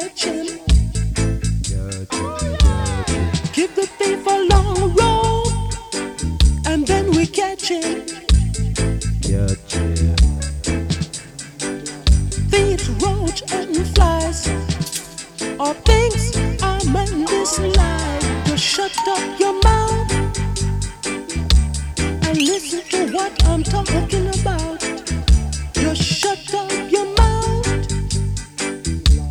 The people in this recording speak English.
catch him. Give the thief a long rope, and then we catch him. Thieves, roach, and flies are things I men dislike. Just shut up your mouth and listen to what I'm talking